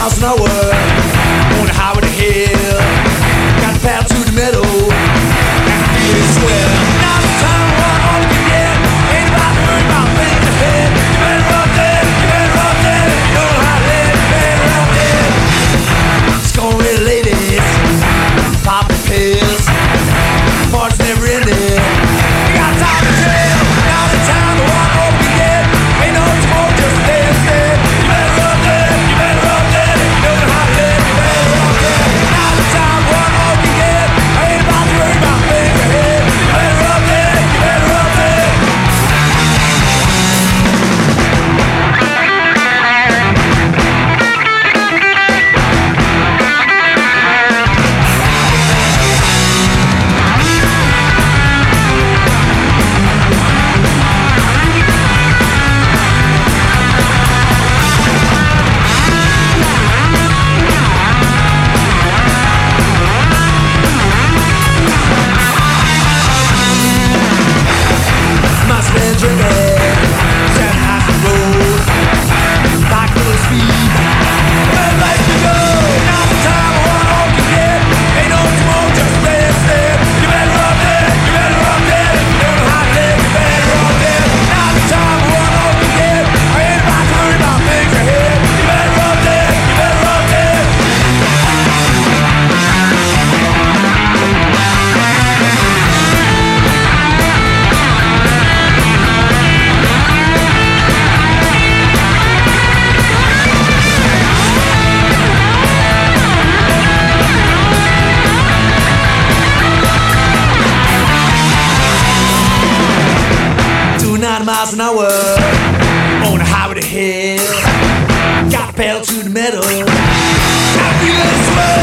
miles an hour on the highway to hell. Got the pedal to the metal, and I feel it swell. Now's the time to run all you can get. Ain't about to worry about things ahead. You better run dead, you better run dead. You don't know how to live, you better run dead. It's gonna be ladies, pop the pills. Party's never ending. You got time to chill. Now's the time to run all you can get. Ain't no tomorrow, just stay instead. You better run dead, you better run dead. You don't know how to live, you better run dead. Now's the time to run all you can get. Ain't about to worry about things ahead. You better run dead, you better run dead. Miles an hour on the highway to hell. Got the pedal to the metal. I feel it swell.